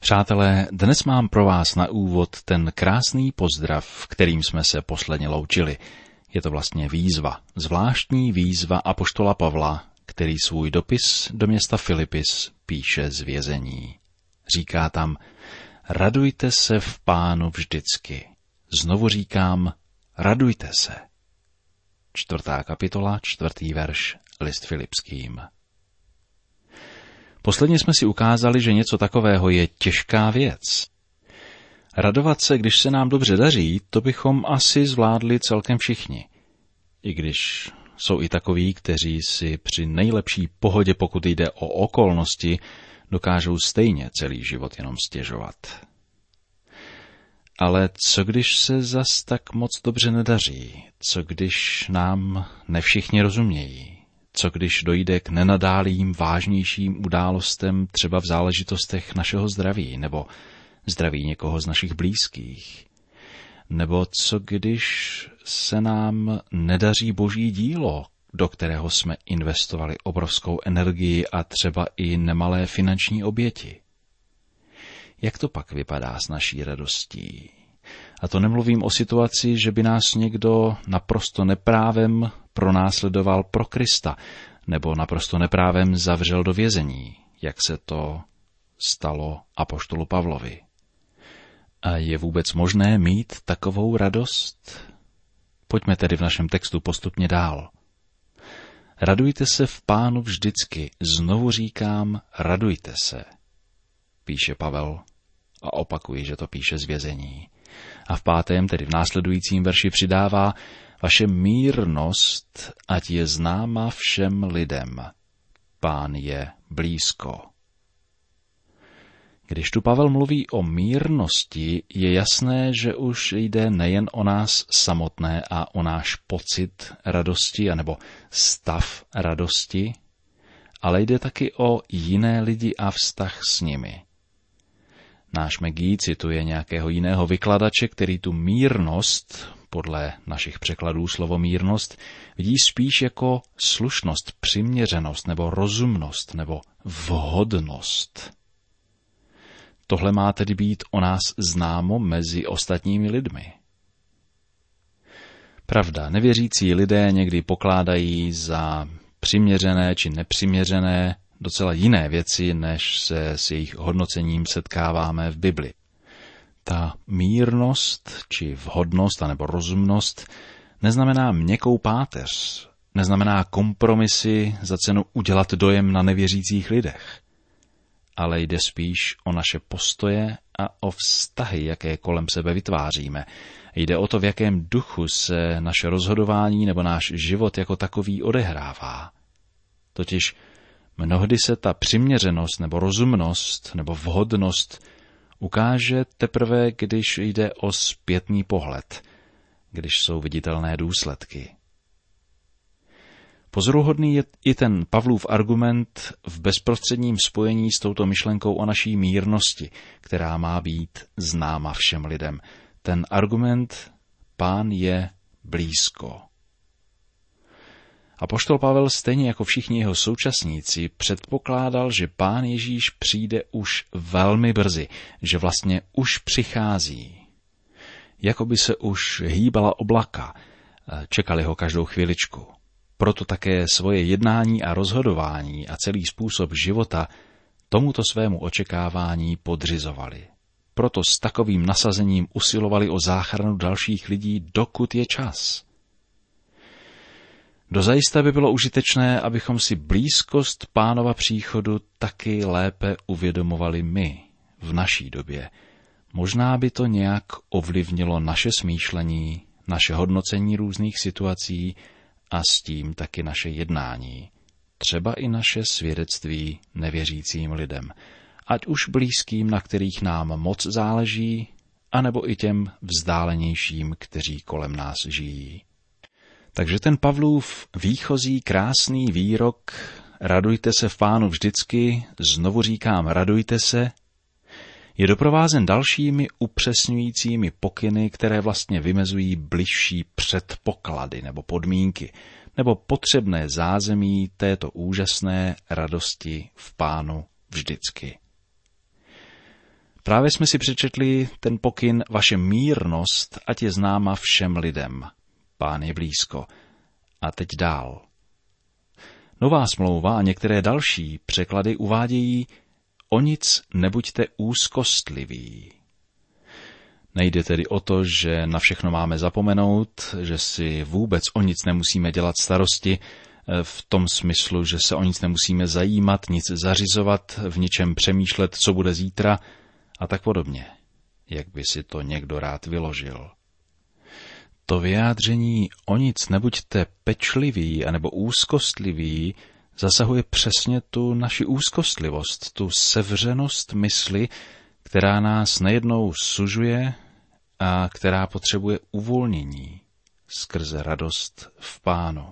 Přátelé, dnes mám pro vás na úvod ten krásný pozdrav, kterým jsme se posledně loučili. Je to vlastně výzva, zvláštní výzva apoštola Pavla, který svůj dopis do města Filipis píše z vězení. Říká tam: radujte se v Pánu vždycky. Znovu říkám, radujte se. 4. kapitola, 4. verš, list Filipským. Posledně jsme si ukázali, že něco takového je těžká věc. Radovat se, když se nám dobře daří, to bychom asi zvládli celkem všichni. I když jsou i takoví, kteří si při nejlepší pohodě, pokud jde o okolnosti, dokážou stejně celý život jenom stěžovat. Ale co když se zas tak moc dobře nedaří? Co když nám nevšichni rozumějí? Co když dojde k nenadálým vážnějším událostem třeba v záležitostech našeho zdraví nebo zdraví někoho z našich blízkých? Nebo co když se nám nedaří boží dílo, do kterého jsme investovali obrovskou energii a třeba i nemalé finanční oběti? Jak to pak vypadá s naší radostí? A to nemluvím o situaci, že by nás někdo naprosto neprávem pronásledoval pro Krista, nebo naprosto neprávem zavřel do vězení, jak se to stalo apoštolu Pavlovi. A je vůbec možné mít takovou radost? Pojďme tedy v našem textu postupně dál. Radujte se v Pánu vždycky, znovu říkám, radujte se, píše Pavel, a opakuji, že to píše z vězení. A v 5., tedy v následujícím verši přidává: vaše mírnost, ať je známa všem lidem. Pán je blízko. Když tu Pavel mluví o mírnosti, je jasné, že už jde nejen o nás samotné a o náš pocit radosti, anebo stav radosti, ale jde taky o jiné lidi a vztah s nimi. Náš Megí cituje nějakého jiného vykladače, který tu mírnost, podle našich překladů slovo mírnost, vidí spíš jako slušnost, přiměřenost nebo rozumnost nebo vhodnost. Tohle má tedy být o nás známo mezi ostatními lidmi. Pravda, nevěřící lidé někdy pokládají za přiměřené či nepřiměřené docela jiné věci, než se s jejich hodnocením setkáváme v Bibli. Ta mírnost či vhodnost anebo rozumnost neznamená měkkou páteř, neznamená kompromisy za cenu udělat dojem na nevěřících lidech, ale jde spíš o naše postoje a o vztahy, jaké kolem sebe vytváříme. Jde o to, v jakém duchu se naše rozhodování nebo náš život jako takový odehrává. Totiž mnohdy se ta přiměřenost nebo rozumnost nebo vhodnost ukáže teprve, když jde o zpětný pohled, když jsou viditelné důsledky. Pozoruhodný je i ten Pavlův argument v bezprostředním spojení s touto myšlenkou o naší mírnosti, která má být známa všem lidem. Ten argument: Pán je blízko. Apoštol Pavel, stejně jako všichni jeho současníci, předpokládal, že Pán Ježíš přijde už velmi brzy, že vlastně už přichází. Jakoby se už hýbala oblaka, čekali ho každou chviličku. Proto také svoje jednání a rozhodování a celý způsob života tomuto svému očekávání podřizovali. Proto s takovým nasazením usilovali o záchranu dalších lidí, dokud je čas. Dozajista by bylo užitečné, abychom si blízkost Pánova příchodu taky lépe uvědomovali my v naší době. Možná by to nějak ovlivnilo naše smýšlení, naše hodnocení různých situací a s tím taky naše jednání. Třeba i naše svědectví nevěřícím lidem, ať už blízkým, na kterých nám moc záleží, anebo i těm vzdálenějším, kteří kolem nás žijí. Takže ten Pavlův výchozí krásný výrok radujte se v Pánu vždycky, znovu říkám radujte se, je doprovázen dalšími upřesňujícími pokyny, které vlastně vymezují bližší předpoklady nebo podmínky, nebo potřebné zázemí této úžasné radosti v Pánu vždycky. Právě jsme si přečetli ten pokyn: vaše mírnost, ať je známa všem lidem. Pán je blízko. A teď dál. Nová smlouva a některé další překlady uvádějí: o nic nebuďte úzkostliví. Nejde tedy o to, že na všechno máme zapomenout, že si vůbec o nic nemusíme dělat starosti, v tom smyslu, že se o nic nemusíme zajímat, nic zařizovat, v ničem přemýšlet, co bude zítra a tak podobně, jak by si to někdo rád vyložil. To vyjádření o nic nebuďte pečliví anebo úzkostliví zasahuje přesně tu naši úzkostlivost, tu sevřenost mysli, která nás nejednou sužuje a která potřebuje uvolnění skrze radost v Pánu.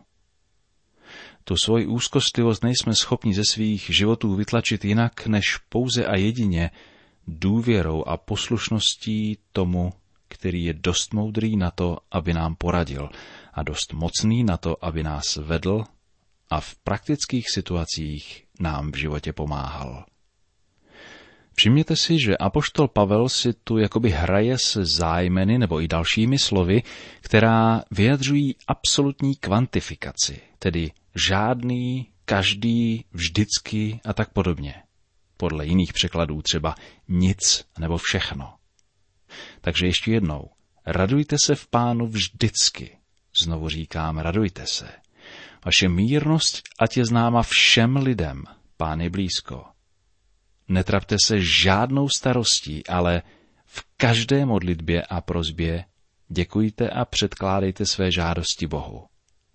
Tu svoji úzkostlivost nejsme schopni ze svých životů vytlačit jinak, než pouze a jedině důvěrou a poslušností tomu, který je dost moudrý na to, aby nám poradil, a dost mocný na to, aby nás vedl a v praktických situacích nám v životě pomáhal. Všimněte si, že apoštol Pavel si tu jakoby hraje se zájmeny nebo i dalšími slovy, která vyjadřují absolutní kvantifikaci, tedy žádný, každý, vždycky a tak podobně. Podle jiných překladů třeba nic nebo všechno. Takže ještě jednou, radujte se v Pánu vždycky. Znovu říkám, radujte se. Vaše mírnost, ať je známa všem lidem, Pán je blízko. Netrapte se žádnou starostí, ale v každé modlitbě a prosbě děkujte a předkládejte své žádosti Bohu.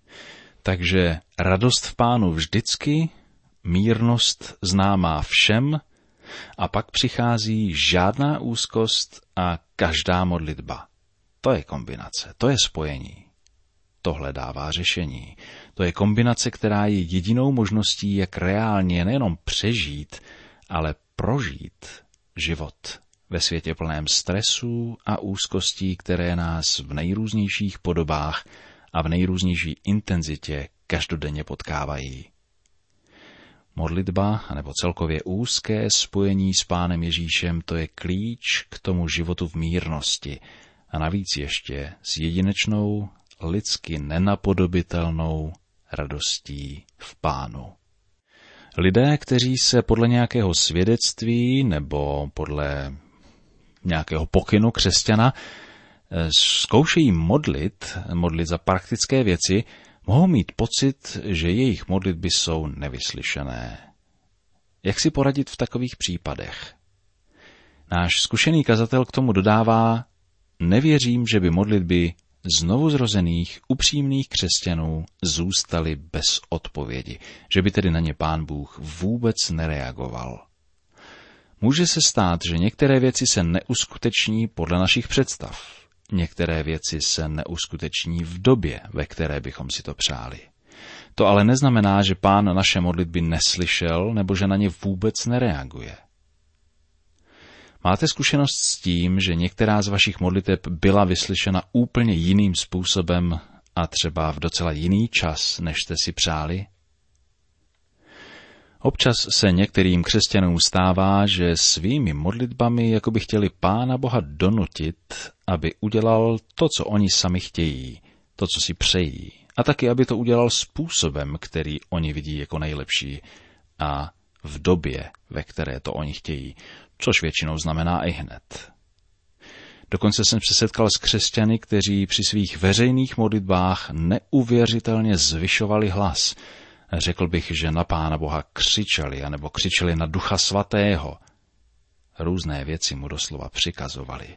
Takže radost v Pánu vždycky, mírnost známá všem a pak přichází žádná úzkost a každá modlitba. To je kombinace, to je spojení. Tohle dává řešení. To je kombinace, která je jedinou možností, jak reálně nejenom přežít, ale prožít život ve světě plném stresů a úzkostí, které nás v nejrůznějších podobách a v nejrůznější intenzitě každodenně potkávají. Modlitba, nebo celkově úzké spojení s Pánem Ježíšem, to je klíč k tomu životu v mírnosti a navíc ještě s jedinečnou, lidsky nenapodobitelnou radostí v Pánu. Lidé, kteří se podle nějakého svědectví nebo podle nějakého pokynu křesťana zkoušejí modlit za praktické věci, mohou mít pocit, že jejich modlitby jsou nevyslyšené. Jak si poradit v takových případech? Náš zkušený kazatel k tomu dodává: nevěřím, že by modlitby znovuzrozených, upřímných křesťanů zůstaly bez odpovědi, že by tedy na ně Pán Bůh vůbec nereagoval. Může se stát, že některé věci se neuskuteční podle našich představ. Některé věci se neuskuteční v době, ve které bychom si to přáli. To ale neznamená, že Pán naše modlitby neslyšel nebo že na ně vůbec nereaguje. Máte zkušenost s tím, že některá z vašich modliteb byla vyslyšena úplně jiným způsobem a třeba v docela jiný čas, než jste si přáli? Občas se některým křesťanům stává, že svými modlitbami jakoby chtěli Pána Boha donutit, aby udělal to, co oni sami chtějí, to, co si přejí, a taky, aby to udělal způsobem, který oni vidí jako nejlepší a v době, ve které to oni chtějí, což většinou znamená i hned. Dokonce jsem se setkal s křesťany, kteří při svých veřejných modlitbách neuvěřitelně zvyšovali hlas. Řekl bych, že na Pána Boha křičeli, anebo křičeli na Ducha Svatého. Různé věci mu doslova přikazovali.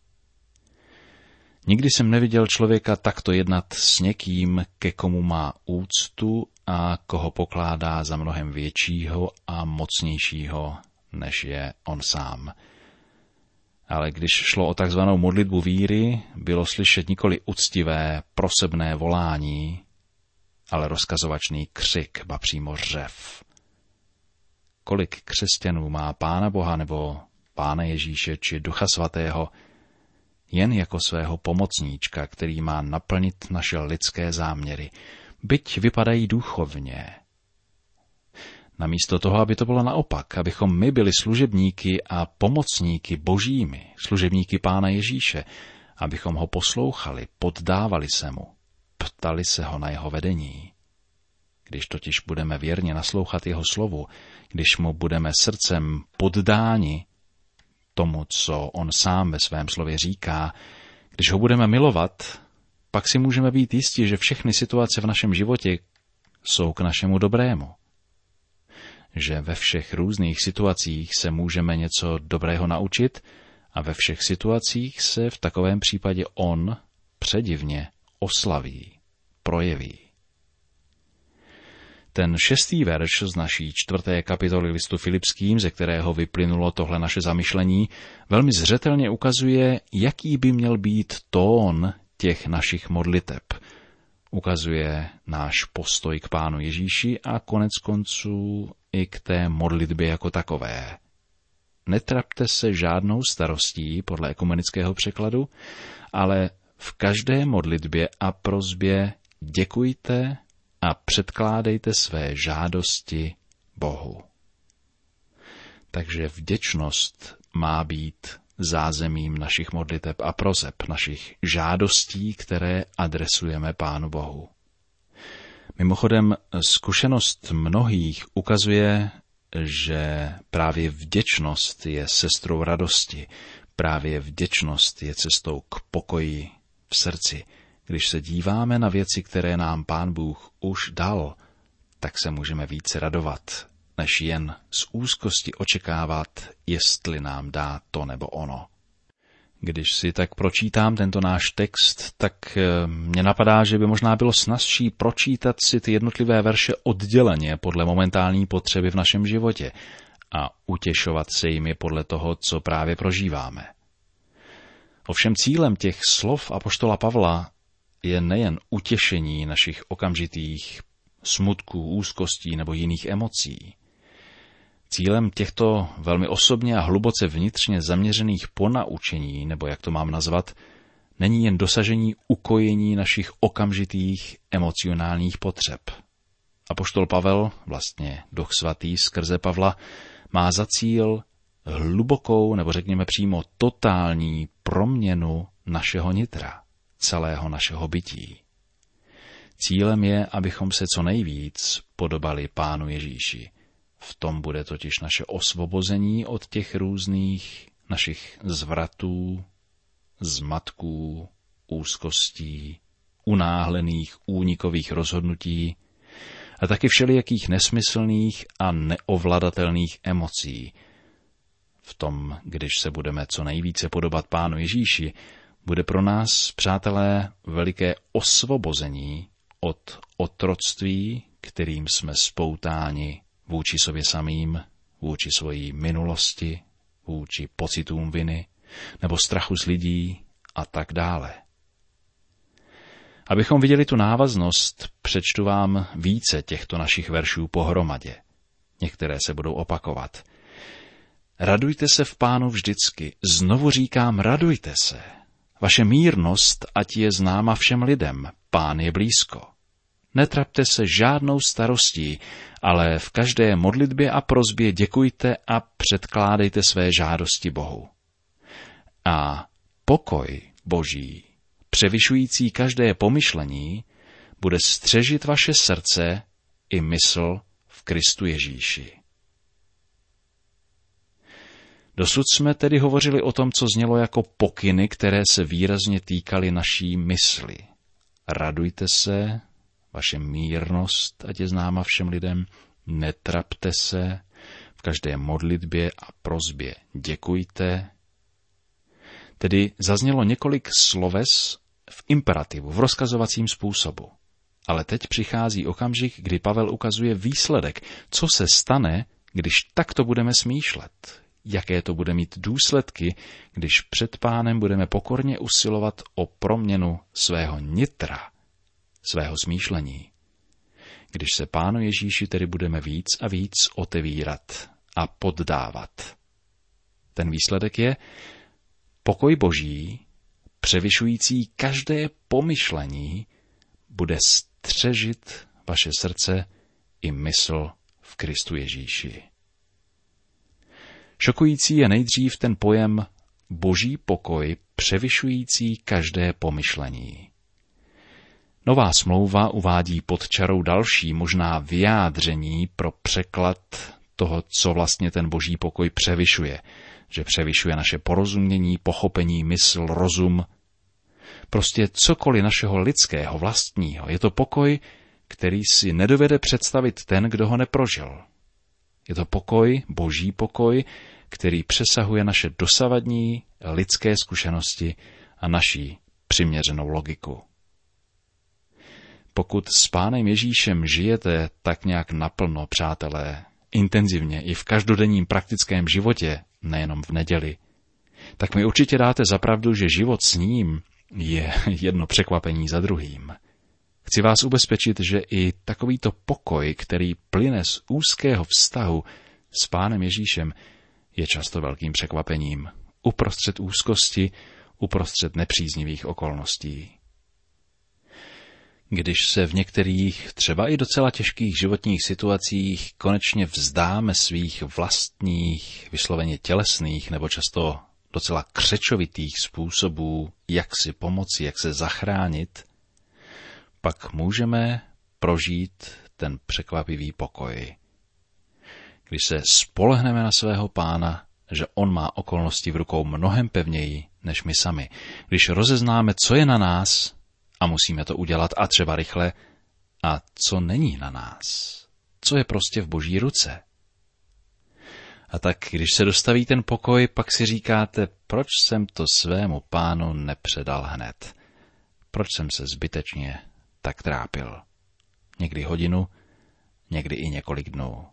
Nikdy jsem neviděl člověka takto jednat s někým, ke komu má úctu a koho pokládá za mnohem většího a mocnějšího, než je on sám. Ale když šlo o takzvanou modlitbu víry, bylo slyšet nikoli uctivé, prosebné volání, ale rozkazovačný křik, ba přímo řev. Kolik křesťanů má Pána Boha nebo Pána Ježíše či Ducha Svatého jen jako svého pomocníčka, který má naplnit naše lidské záměry, byť vypadají duchovně. Namísto toho, aby to bylo naopak, abychom my byli služebníky a pomocníky božími, služebníky Pána Ježíše, abychom ho poslouchali, poddávali se mu, ptali se ho na jeho vedení. Když totiž budeme věrně naslouchat jeho slovu, když mu budeme srdcem poddáni tomu, co on sám ve svém slově říká, když ho budeme milovat, pak si můžeme být jistí, že všechny situace v našem životě jsou k našemu dobrému. Že ve všech různých situacích se můžeme něco dobrého naučit a ve všech situacích se v takovém případě on předivně oslaví, projeví. Ten 6. verš z naší 4. kapitoly listu Filipským, ze kterého vyplynulo tohle naše zamyšlení, velmi zřetelně ukazuje, jaký by měl být tón těch našich modliteb. Ukazuje náš postoj k Pánu Ježíši a konec konců i k té modlitbě jako takové. Netrapte se žádnou starostí, podle ekumenického překladu, ale v každé modlitbě a prosbě děkujte a předkládejte své žádosti Bohu. Takže vděčnost má být zázemím našich modliteb a proseb, našich žádostí, které adresujeme Pánu Bohu. Mimochodem, zkušenost mnohých ukazuje, že právě vděčnost je sestrou radosti, právě vděčnost je cestou k pokoji v srdci. Když se díváme na věci, které nám Pán Bůh už dal, tak se můžeme více radovat, než jen z úzkosti očekávat, jestli nám dá to nebo ono. Když si tak pročítám tento náš text, tak mě napadá, že by možná bylo snazší pročítat si ty jednotlivé verše odděleně podle momentální potřeby v našem životě a utěšovat se jimi podle toho, co právě prožíváme. Ovšem cílem těch slov apoštola Pavla je nejen utěšení našich okamžitých smutků, úzkostí nebo jiných emocí. Cílem těchto velmi osobně a hluboce vnitřně zaměřených ponaučení, nebo jak to mám nazvat, není jen dosažení ukojení našich okamžitých emocionálních potřeb. Apoštol Pavel, vlastně Duch Svatý skrze Pavla, má za cíl hlubokou, nebo řekněme přímo totální proměnu našeho nitra, celého našeho bytí. Cílem je, abychom se co nejvíc podobali Pánu Ježíši. V tom bude totiž naše osvobození od těch různých našich zvratů, zmatků, úzkostí, unáhlených únikových rozhodnutí a taky všelijakých nesmyslných a neovladatelných emocí. V tom, když se budeme co nejvíce podobat Pánu Ježíši, bude pro nás, přátelé, veliké osvobození od otroctví, kterým jsme spoutáni vůči sobě samým, vůči svojí minulosti, vůči pocitům viny, nebo strachu z lidí a tak dále. Abychom viděli tu návaznost, přečtu vám více těchto našich veršů pohromadě. Některé se budou opakovat. Radujte se v Pánu vždycky, znovu říkám, radujte se. Vaše mírnost, ať je známa všem lidem, Pán je blízko. Netrapte se žádnou starostí, ale v každé modlitbě a prosbě děkujte a předkládejte své žádosti Bohu. A pokoj Boží, převyšující každé pomyšlení, bude střežit vaše srdce i mysl v Kristu Ježíši. Dosud jsme tedy hovořili o tom, co znělo jako pokyny, které se výrazně týkaly naší mysli. Radujte se, vaše mírnost, ať je známa všem lidem, netrapte se, v každé modlitbě a prosbě děkujte. Tedy zaznělo několik sloves v imperativu, v rozkazovacím způsobu. Ale teď přichází okamžik, kdy Pavel ukazuje výsledek, co se stane, když takto budeme smýšlet. Jaké to bude mít důsledky, když před Pánem budeme pokorně usilovat o proměnu svého nitra, svého smýšlení. Když se Pánu Ježíši tedy budeme víc a víc otevírat a poddávat. Ten výsledek je pokoj Boží, převyšující každé pomyšlení, bude střežit vaše srdce i mysl v Kristu Ježíši. Šokující je nejdřív ten pojem boží pokoj převyšující každé pomyšlení. Nová smlouva uvádí pod čarou další možná vyjádření pro překlad toho, co vlastně ten boží pokoj převyšuje. Že převyšuje naše porozumění, pochopení, mysl, rozum. Prostě cokoliv našeho lidského vlastního. Je to pokoj, který si nedovede představit ten, kdo ho neprožil. Je to pokoj, boží pokoj, který přesahuje naše dosavadní lidské zkušenosti a naší přiměřenou logiku. Pokud s Pánem Ježíšem žijete tak nějak naplno, přátelé, intenzivně i v každodenním praktickém životě, nejenom v neděli, tak mi určitě dáte za pravdu, že život s ním je jedno překvapení za druhým. Chci vás ubezpečit, že i takovýto pokoj, který plyne z úzkého vztahu s Pánem Ježíšem, je často velkým překvapením. Uprostřed úzkosti, uprostřed nepříznivých okolností. Když se v některých, třeba i docela těžkých životních situacích konečně vzdáme svých vlastních, vysloveně tělesných nebo často docela křečovitých způsobů, jak si pomoci, jak se zachránit, pak můžeme prožít ten překvapivý pokoj. Když se spolehneme na svého Pána, že on má okolnosti v rukou mnohem pevněji než my sami. Když rozeznáme, co je na nás, a musíme to udělat a třeba rychle, a co není na nás, co je prostě v Boží ruce. A tak, když se dostaví ten pokoj, pak si říkáte, proč jsem to svému Pánu nepředal hned? Proč jsem se zbytečně tak trápil? Někdy hodinu, někdy i několik dnů.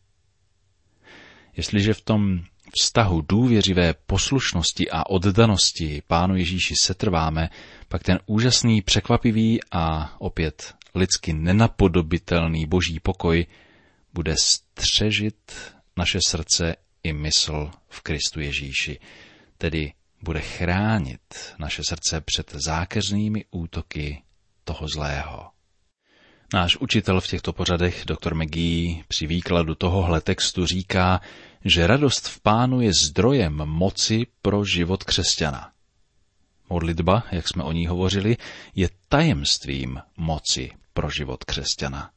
Jestliže v tom vztahu důvěřivé poslušnosti a oddanosti Pánu Ježíši setrváme, pak ten úžasný, překvapivý a opět lidsky nenapodobitelný boží pokoj bude střežit naše srdce i mysl v Kristu Ježíši, tedy bude chránit naše srdce před zákeřnými útoky toho zlého. Náš učitel v těchto pořadech, dr. McGee, při výkladu tohohle textu říká, že radost v Pánu je zdrojem moci pro život křesťana. Modlitba, jak jsme o ní hovořili, je tajemstvím moci pro život křesťana.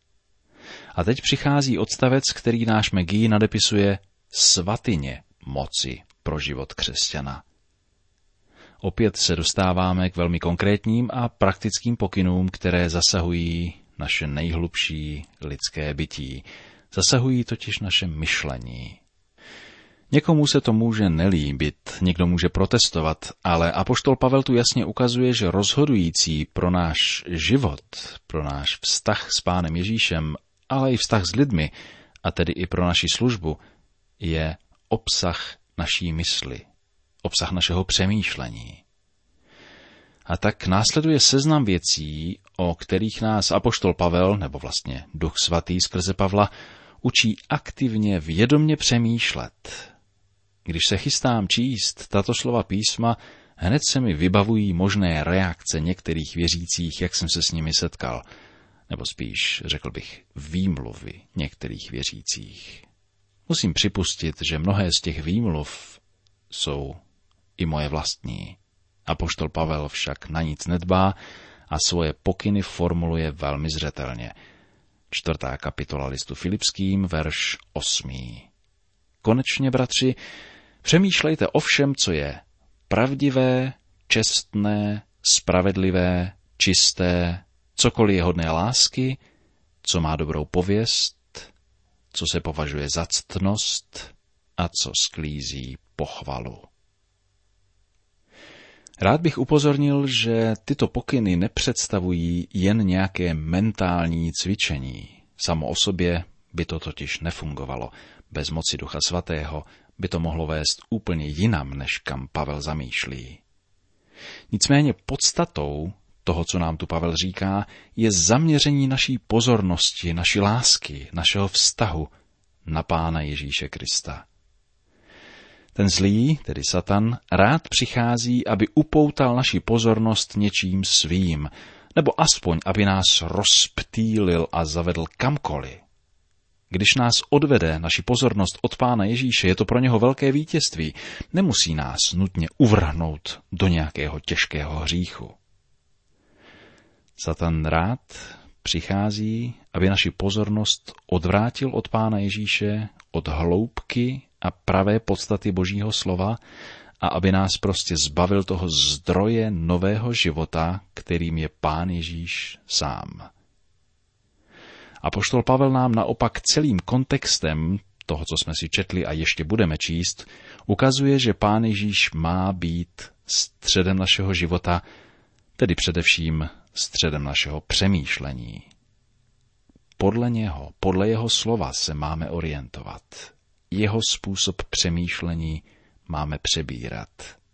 A teď přichází odstavec, který náš McGee nadepisuje svatyně moci pro život křesťana. Opět se dostáváme k velmi konkrétním a praktickým pokynům, které zasahují naše nejhlubší lidské bytí. Zasahují totiž naše myšlení. Někomu se to může nelíbit, někdo může protestovat, ale apoštol Pavel tu jasně ukazuje, že rozhodující pro náš život, pro náš vztah s Pánem Ježíšem, ale i vztah s lidmi, a tedy i pro naši službu, je obsah naší mysli, obsah našeho přemýšlení. A tak následuje seznam věcí, o kterých nás apoštol Pavel, nebo vlastně Duch Svatý skrze Pavla, učí aktivně vědomně přemýšlet. Když se chystám číst tato slova písma, hned se mi vybavují možné reakce některých věřících, jak jsem se s nimi setkal, nebo spíš, řekl bych, výmluvy některých věřících. Musím připustit, že mnohé z těch výmluv jsou i moje vlastní. Apoštol Pavel však na nic nedbá a svoje pokyny formuluje velmi zřetelně. 4. kapitola listu Filipským, verš 8. Konečně, bratři, přemýšlejte o všem, co je pravdivé, čestné, spravedlivé, čisté, cokoliv je hodné lásky, co má dobrou pověst, co se považuje za ctnost a co sklízí pochvalu. Rád bych upozornil, že tyto pokyny nepředstavují jen nějaké mentální cvičení. Samo o sobě by to totiž nefungovalo. Bez moci Ducha Svatého by to mohlo vést úplně jinam, než kam Pavel zamýšlí. Nicméně podstatou toho, co nám tu Pavel říká, je zaměření naší pozornosti, naší lásky, našeho vztahu na Pána Ježíše Krista. Ten zlý, tedy Satan, rád přichází, aby upoutal naši pozornost něčím svým, nebo aspoň, aby nás rozptýlil a zavedl kamkoliv. Když nás odvede naši pozornost od Pána Ježíše, je to pro něho velké vítězství. Nemusí nás nutně uvrhnout do nějakého těžkého hříchu. Satan rád přichází, aby naši pozornost odvrátil od Pána Ježíše, od hloubky a pravé podstaty Božího slova a aby nás prostě zbavil toho zdroje nového života, kterým je Pán Ježíš sám. Apoštol Pavel nám naopak celým kontextem toho, co jsme si četli a ještě budeme číst, ukazuje, že Pán Ježíš má být středem našeho života, tedy především středem našeho přemýšlení. Podle něho, podle jeho slova se máme orientovat. Jeho způsob přemýšlení máme přebírat.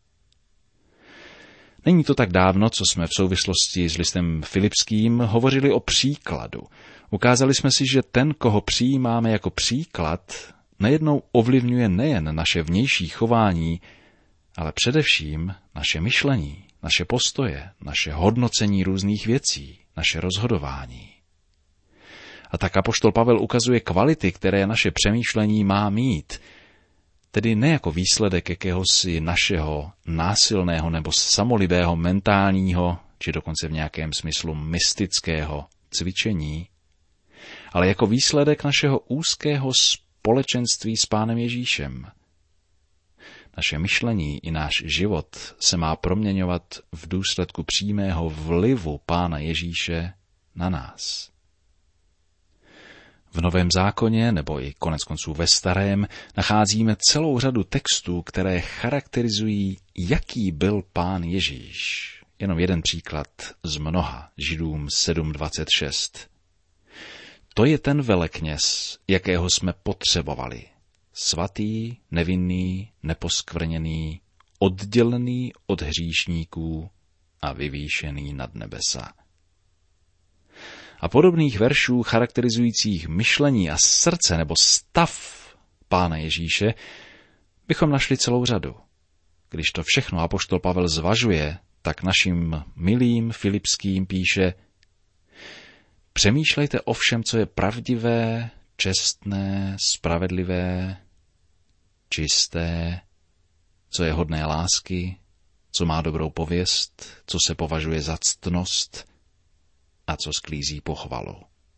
Není to tak dávno, co jsme v souvislosti s listem Filipským hovořili o příkladu. Ukázali jsme si, že ten, koho přijímáme jako příklad, najednou ovlivňuje nejen naše vnější chování, ale především naše myšlení, naše postoje, naše hodnocení různých věcí, naše rozhodování. A tak apoštol Pavel ukazuje kvality, které naše přemýšlení má mít, tedy ne jako výsledek jakéhosi našeho násilného nebo samolibého mentálního, či dokonce v nějakém smyslu mystického cvičení, ale jako výsledek našeho úzkého společenství s Pánem Ježíšem. Naše myšlení i náš život se má proměňovat v důsledku přímého vlivu Pána Ježíše na nás. V Novém zákoně, nebo i koneckonců ve Starém, nacházíme celou řadu textů, které charakterizují, jaký byl Pán Ježíš. Jenom jeden příklad z mnoha, Židům 7.26. To je ten velekněz, jakého jsme potřebovali. Svatý, nevinný, neposkvrněný, oddělený od hříšníků a vyvýšený nad nebesa. A podobných veršů charakterizujících myšlení a srdce nebo stav Pána Ježíše bychom našli celou řadu. Když to všechno apoštol Pavel zvažuje, tak našim milým Filipským píše: Přemýšlejte o všem, co je pravdivé, čestné, spravedlivé, čisté, co je hodné lásky, co má dobrou pověst, co se považuje za ctnost a co sklízí pochvalu.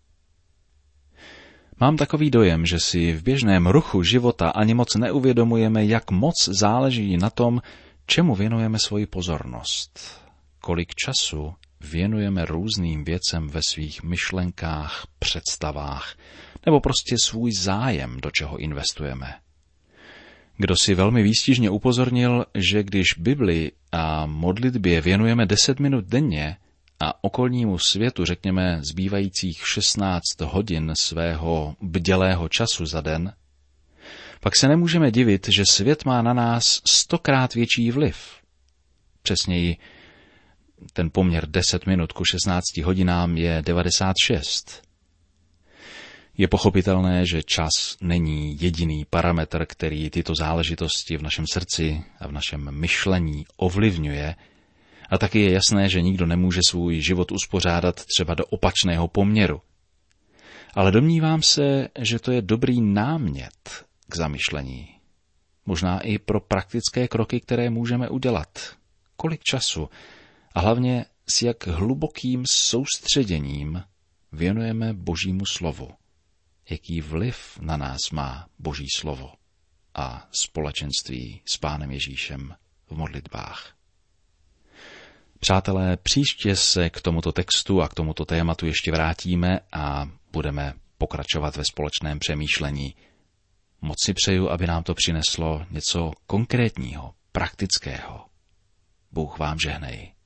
Mám takový dojem, že si v běžném ruchu života ani moc neuvědomujeme, jak moc záleží na tom, čemu věnujeme svoji pozornost. Kolik času věnujeme různým věcem ve svých myšlenkách, představách, nebo prostě svůj zájem, do čeho investujeme. Kdo si velmi výstižně upozornil, že když Bibli a modlitbě věnujeme 10 minut denně a okolnímu světu řekněme zbývajících 16 hodin svého bdělého času za den, pak se nemůžeme divit, že svět má na nás 100krát větší vliv. Přesněji, ten poměr 10 minut ku 16 hodinám je 96. Je pochopitelné, že čas není jediný parametr, který tyto záležitosti v našem srdci a v našem myšlení ovlivňuje, a taky je jasné, že nikdo nemůže svůj život uspořádat třeba do opačného poměru. Ale domnívám se, že to je dobrý námět k zamyšlení. Možná i pro praktické kroky, které můžeme udělat. Kolik času a hlavně s jak hlubokým soustředěním věnujeme Božímu slovu. Jaký vliv na nás má Boží slovo a společenství s Pánem Ježíšem v modlitbách. Přátelé, příště se k tomuto textu a k tomuto tématu ještě vrátíme a budeme pokračovat ve společném přemýšlení. Moc si přeju, aby nám to přineslo něco konkrétního, praktického. Bůh vám žehnej.